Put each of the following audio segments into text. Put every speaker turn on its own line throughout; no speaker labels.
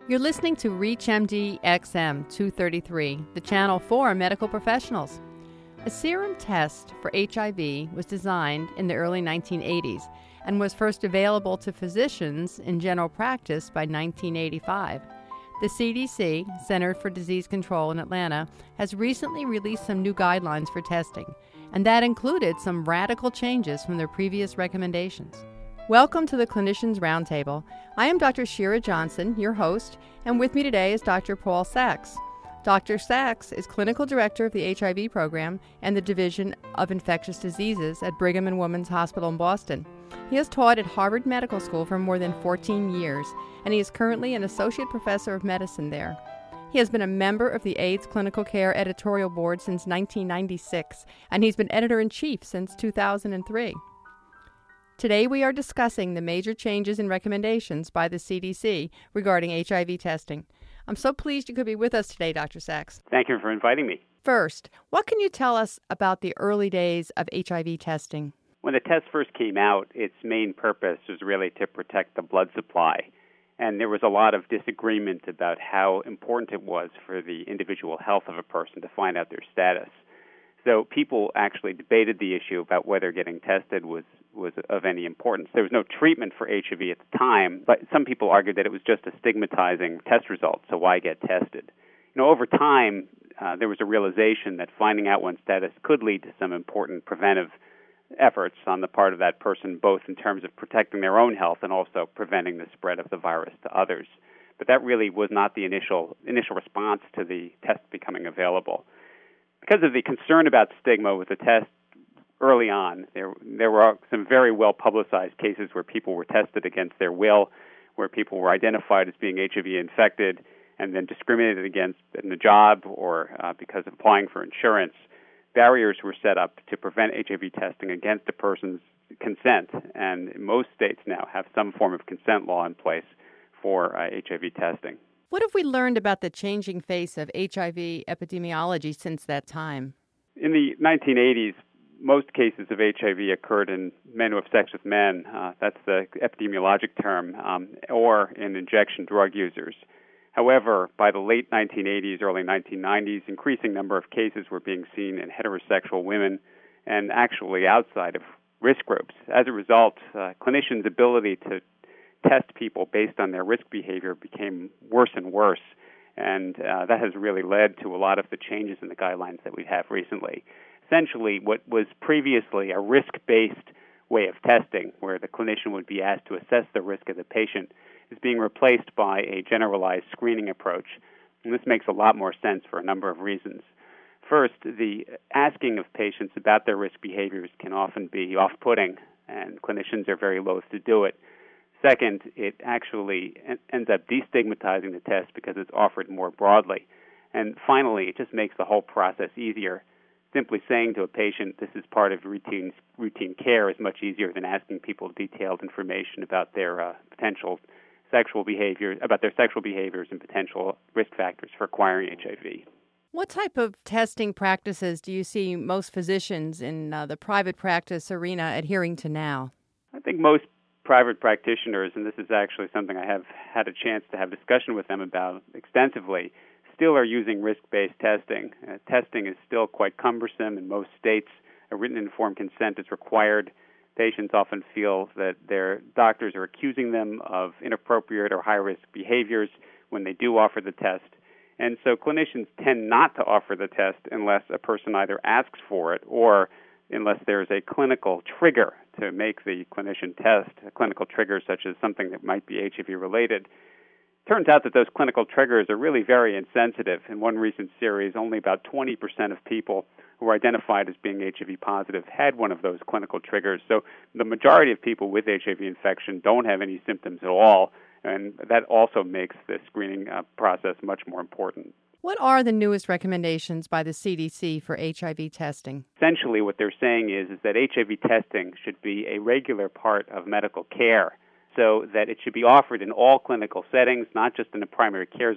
You're listening to ReachMD XM 233, the channel for medical professionals. A serum test for HIV was designed in the early 1980s and was first available to physicians in general practice by 1985. The CDC, Center for Disease Control in Atlanta, has recently released some new guidelines for testing, and that included some radical changes from their previous recommendations. Welcome to the Clinicians Roundtable. I am Dr. Shira Johnson, your host, and with me today is Dr. Paul Sachs. Dr. Sachs is Clinical Director of the HIV Program and the Division of Infectious Diseases at Brigham and Women's Hospital in Boston. He has taught at Harvard Medical School for more than 14 years, and he is currently an Associate Professor of Medicine there. He has been a member of the AIDS Clinical Care Editorial Board since 1996, and he's been Editor-in-Chief since 2003. Today we are discussing the major changes and recommendations by the CDC regarding HIV testing. I'm so pleased you could be with us today, Dr. Sachs.
Thank you for inviting me.
First, what can you tell us about the early days of HIV testing?
When the test first came out, its main purpose was really to protect the blood supply. And there was a lot of disagreement about how important it was for the individual health of a person to find out their status. So people actually debated the issue about whether getting tested was of any importance. There was no treatment for HIV at the time, but some people argued that it was just a stigmatizing test result, so why get tested? Over time, there was a realization that finding out one's status could lead to some important preventive efforts on the part of that person, both in terms of protecting their own health and also preventing the spread of the virus to others. But that really was not the initial response to the test becoming available. Because of the concern about stigma with the test early on, there were some very well-publicized cases where people were tested against their will, where people were identified as being HIV infected and then discriminated against in the job or because of applying for insurance. Barriers were set up to prevent HIV testing against a person's consent, and most states now have some form of consent law in place for HIV testing.
What have we learned about the changing face of HIV epidemiology since that time?
In the 1980s, most cases of HIV occurred in men who have sex with men. That's the epidemiologic term, or in injection drug users. However, by the late 1980s, early 1990s, increasing number of cases were being seen in heterosexual women and actually outside of risk groups. As a result, clinicians' ability to test people based on their risk behavior became worse and worse, and that has really led to a lot of the changes in the guidelines that we have recently. Essentially, what was previously a risk-based way of testing, where the clinician would be asked to assess the risk of the patient, is being replaced by a generalized screening approach. And this makes a lot more sense for a number of reasons. First, the asking of patients about their risk behaviors can often be off-putting, and clinicians are very loath to do it. Second, it actually ends up destigmatizing the test because it's offered more broadly. And finally, it just makes the whole process easier. Simply saying to a patient, this is part of routine care is much easier than asking people detailed information about their potential sexual behaviors and potential risk factors for acquiring HIV.
What type of testing practices do you see most physicians in the private practice arena adhering to now?
I think most private practitioners, and this is actually something I have had a chance to have discussion with them about extensively, still are using risk-based testing. Testing is still quite cumbersome in most states. A written informed consent is required. Patients often feel that their doctors are accusing them of inappropriate or high-risk behaviors when they do offer the test. And so clinicians tend not to offer the test unless a person either asks for it or unless there's a clinical trigger to make the clinician test, a clinical trigger such as something that might be HIV-related. Turns out that those clinical triggers are really very insensitive. In one recent series, only about 20% of people who were identified as being HIV positive had one of those clinical triggers. So the majority of people with HIV infection don't have any symptoms at all, and that also makes the screening process much more important.
What are the newest recommendations by the CDC for HIV testing?
Essentially, what they're saying is that HIV testing should be a regular part of medical care, so that it should be offered in all clinical settings, not just in a primary care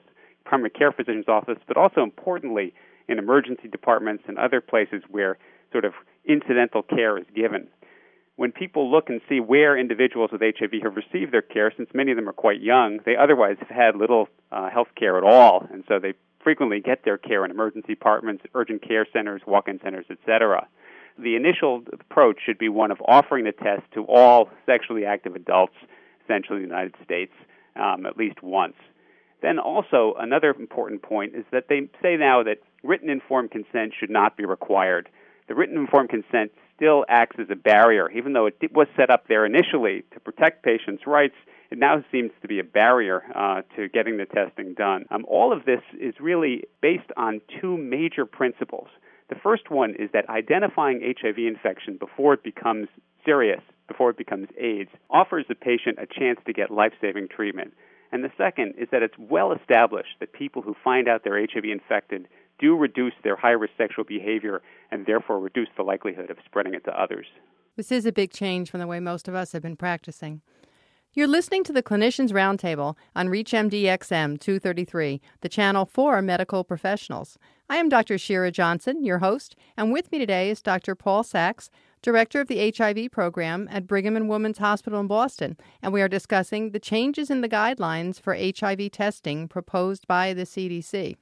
physician's office, but also importantly in emergency departments and other places where sort of incidental care is given. when people look and see where individuals with HIV have received their care, since many of them are quite young, they otherwise have had little health care at all, and so they frequently get their care in emergency departments, urgent care centers, walk-in centers, etc. The initial approach should be one of offering the test to all sexually active adults, essentially in the United States, at least once. Then also, another important point is that they say now that written informed consent should not be required. The written informed consent still acts as a barrier. Even though it was set up there initially to protect patients' rights, it now seems to be a barrier to getting the testing done. All of this is really based on two major principles. The first one is that identifying HIV infection before it becomes serious, before it becomes AIDS, offers the patient a chance to get life-saving treatment. And the second is that it's well established that people who find out they're HIV infected do reduce their high-risk sexual behavior and therefore reduce the likelihood of spreading it to others.
This is a big change from the way most of us have been practicing. You're listening to the Clinicians Roundtable on ReachMD-XM 233, the channel for medical professionals. I am Dr. Shira Johnson, your host, and with me today is Dr. Paul Sachs, Director of the HIV program at Brigham and Women's Hospital in Boston, and we are discussing the changes in the guidelines for HIV testing proposed by the CDC.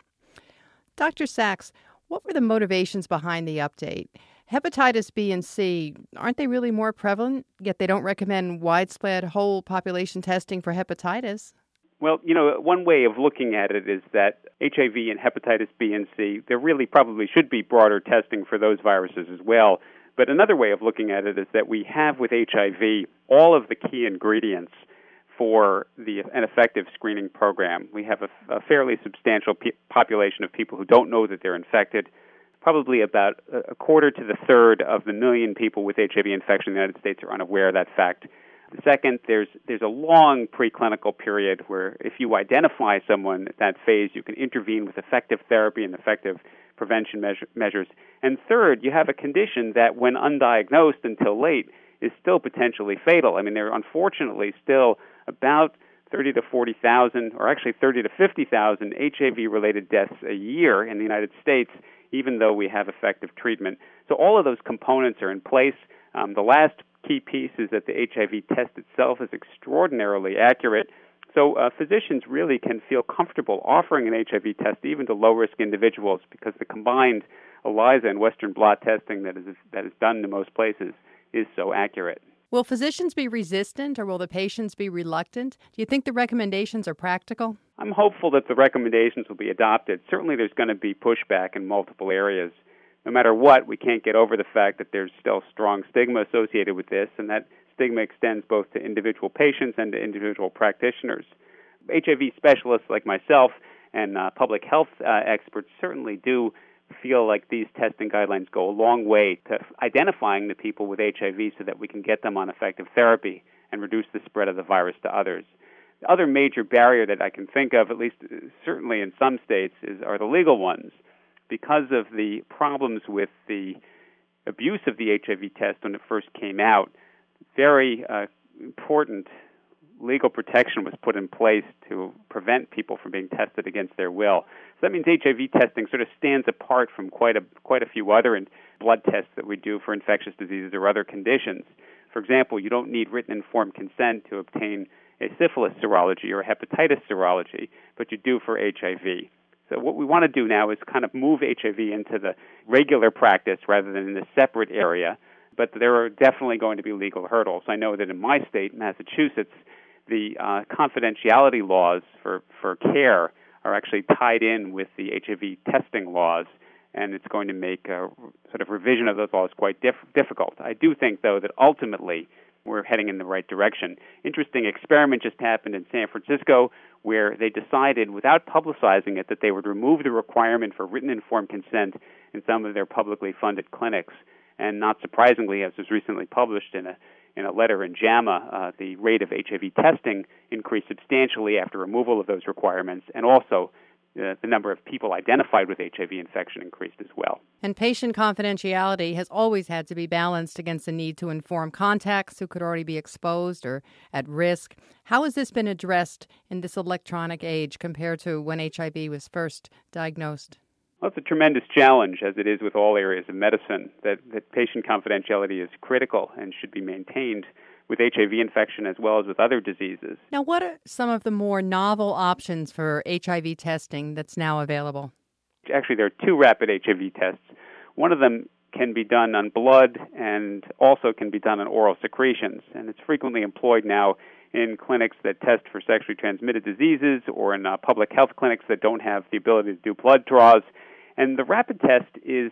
Dr. Sachs, what were the motivations behind the update? Hepatitis B and C, aren't they really more prevalent, yet they don't recommend widespread whole population testing for hepatitis?
Well, one way of looking at it is that HIV and hepatitis B and C, there really probably should be broader testing for those viruses as well. But another way of looking at it is that we have with HIV all of the key ingredients for an effective screening program. We have a fairly substantial population of people who don't know that they're infected. Probably about a quarter to the third of the million people with HIV infection in the United States are unaware of that fact. Second, there's a long preclinical period where if you identify someone at that phase, you can intervene with effective therapy and effective prevention measures. And third, you have a condition that when undiagnosed until late is still potentially fatal. I mean, there are unfortunately still about 30 to 40,000, or actually 30 to 50,000 HIV-related deaths a year in the United States, even though we have effective treatment. So all of those components are in place. The last key piece is that the HIV test itself is extraordinarily accurate. So physicians really can feel comfortable offering an HIV test even to low-risk individuals because the combined ELISA and Western blot testing that is done in most places is so accurate.
Will physicians be resistant or will the patients be reluctant? Do you think the recommendations are practical?
I'm hopeful that the recommendations will be adopted. Certainly there's going to be pushback in multiple areas. No matter what, we can't get over the fact that there's still strong stigma associated with this, and that stigma extends both to individual patients and to individual practitioners. HIV specialists like myself and public health experts certainly do feel like these testing guidelines go a long way to identifying the people with HIV so that we can get them on effective therapy and reduce the spread of the virus to others. The other major barrier that I can think of, at least certainly in some states, are the legal ones. Because of the problems with the abuse of the HIV test when it first came out, very important legal protection was put in place to prevent people from being tested against their will. So that means HIV testing sort of stands apart from quite a few other blood tests that we do for infectious diseases or other conditions. For example, you don't need written informed consent to obtain a syphilis serology or a hepatitis serology, but you do for HIV. So what we want to do now is kind of move HIV into the regular practice rather than in a separate area, but there are definitely going to be legal hurdles. I know that in my state, Massachusetts, the confidentiality laws for care are actually tied in with the HIV testing laws, and it's going to make a sort of revision of those laws quite difficult. I do think, though, that ultimately we're heading in the right direction. Interesting experiment just happened in San Francisco where they decided, without publicizing it, that they would remove the requirement for written informed consent in some of their publicly funded clinics. And not surprisingly, as was recently published in a letter in JAMA, the rate of HIV testing increased substantially after removal of those requirements, and also the number of people identified with HIV infection increased as well.
And patient confidentiality has always had to be balanced against the need to inform contacts who could already be exposed or at risk. How has this been addressed in this electronic age compared to when HIV was first diagnosed?
Well, it's a tremendous challenge, as it is with all areas of medicine, that patient confidentiality is critical and should be maintained with HIV infection as well as with other diseases.
Now, what are some of the more novel options for HIV testing that's now available?
Actually, there are two rapid HIV tests. One of them can be done on blood and also can be done on oral secretions, and it's frequently employed now in clinics that test for sexually transmitted diseases or in public health clinics that don't have the ability to do blood draws. And the rapid test is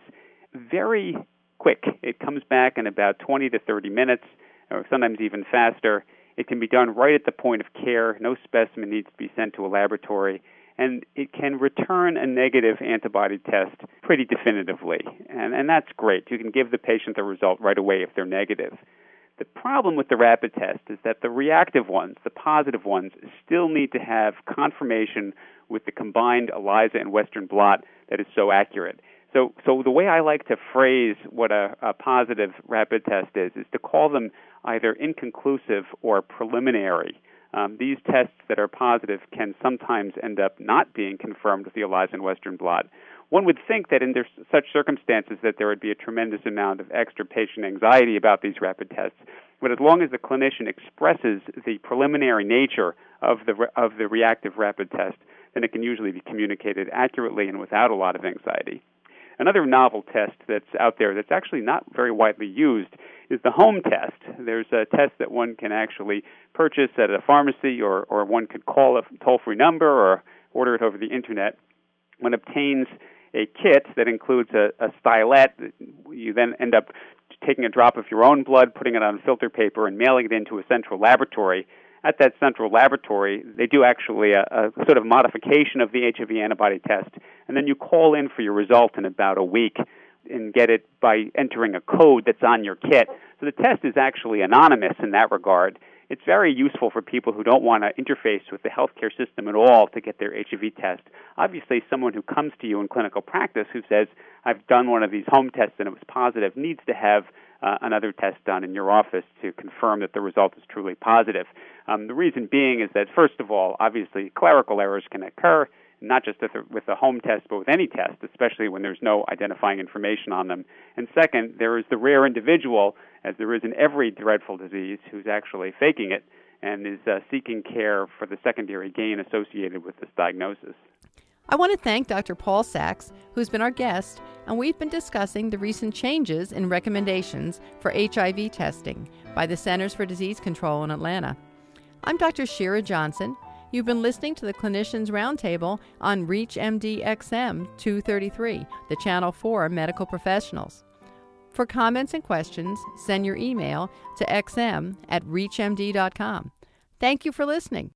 very quick. It comes back in about 20 to 30 minutes, or sometimes even faster. It can be done right at the point of care. No specimen needs to be sent to a laboratory. And it can return a negative antibody test pretty definitively. And that's great. You can give the patient the result right away if they're negative. The problem with the rapid test is that the reactive ones, the positive ones, still need to have confirmation with the combined ELISA and Western blot that is so accurate. So the way I like to phrase what a positive rapid test is to call them either inconclusive or preliminary. These tests that are positive can sometimes end up not being confirmed with the ELISA and Western blot. One would think that in such circumstances that there would be a tremendous amount of extra patient anxiety about these rapid tests. But as long as the clinician expresses the preliminary nature of the reactive rapid test, then it can usually be communicated accurately and without a lot of anxiety. Another novel test that's out there that's actually not very widely used is the home test. There's a test that one can actually purchase at a pharmacy or one could call a toll-free number or order it over the internet. One obtains a kit that includes a stylet. You then end up taking a drop of your own blood, putting it on filter paper, and mailing it into a central laboratory. At that central laboratory, they do actually a sort of modification of the HIV antibody test, and then you call in for your result in about a week and get it by entering a code that's on your kit. So the test is actually anonymous in that regard. It's very useful for people who don't want to interface with the healthcare system at all to get their HIV test. Obviously, someone who comes to you in clinical practice who says, I've done one of these home tests and it was positive, needs to have another test done in your office to confirm that the result is truly positive. The reason being is that, first of all, obviously, clerical errors can occur, not just with the home test, but with any test, especially when there's no identifying information on them. And second, there is the rare individual, as there is in every dreadful disease, who's actually faking it and is seeking care for the secondary gain associated with this diagnosis.
I want to thank Dr. Paul Sachs, who's been our guest, and we've been discussing the recent changes in recommendations for HIV testing by the Centers for Disease Control in Atlanta. I'm Dr. Shira Johnson. You've been listening to the Clinicians Roundtable on ReachMD XM 233, the channel for medical professionals. For comments and questions, send your email to xm@reachmd.com. Thank you for listening.